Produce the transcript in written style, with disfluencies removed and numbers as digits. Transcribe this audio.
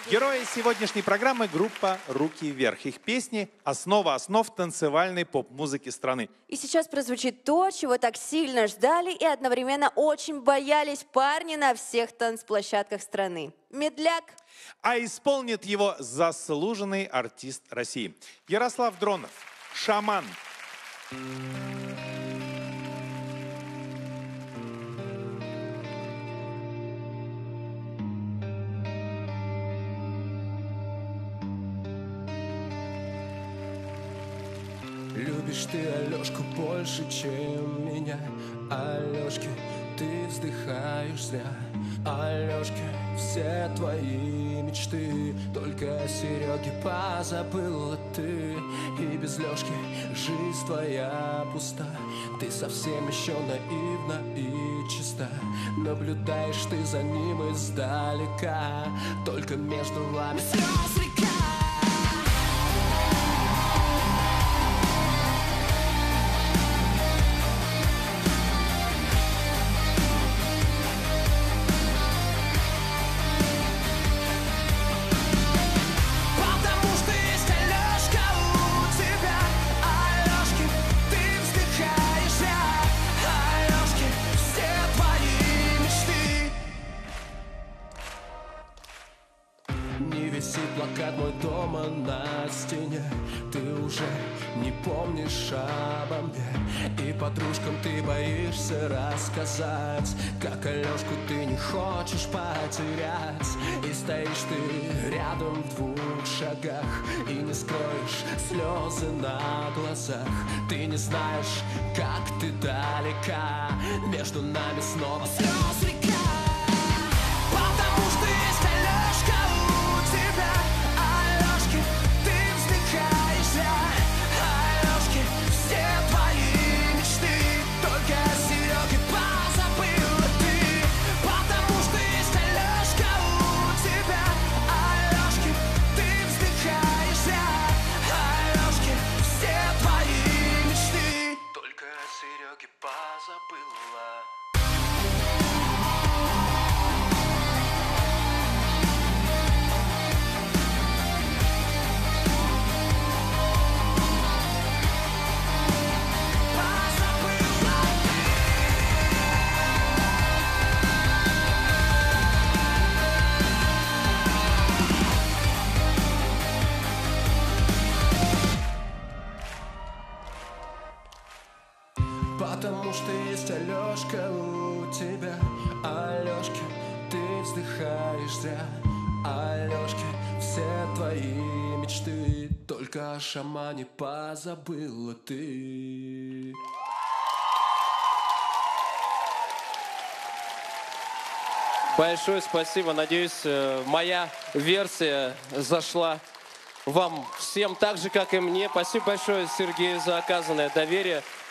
Герои сегодняшней программы — группа «Руки вверх». Их песни — основа основ танцевальной поп-музыки страны. И сейчас прозвучит то, чего так сильно ждали и одновременно очень боялись парни на всех танцплощадках страны. Медляк. А исполнит его заслуженный артист России. Ярослав Дронов, «Шаман». Любишь ты Алёшку больше, чем меня. Алёшке, ты вздыхаешь зря. Алёшке, все твои мечты только о Серёге позабыла ты. И без Лёшки жизнь твоя пуста. Ты совсем еще наивна и чиста. Наблюдаешь ты за ним издалека. Только между вами слез река. Не висит плакат мой дома на стене. Ты уже не помнишь обо мне. И подружкам ты боишься рассказать, как Алёшку ты не хочешь потерять. И стоишь ты рядом в 2 шагах и не скроешь слезы на глазах. Ты не знаешь, как ты далека. Между нами снова слез река. Позабыла. Потому что есть Алёшка у тебя. Алёшке, ты вздыхаешь зря. Алёшке, все твои мечты только о шамане позабыла ты. Большое спасибо. Надеюсь, моя версия зашла вам всем так же, как и мне. Спасибо большое, Сергей, за оказанное доверие.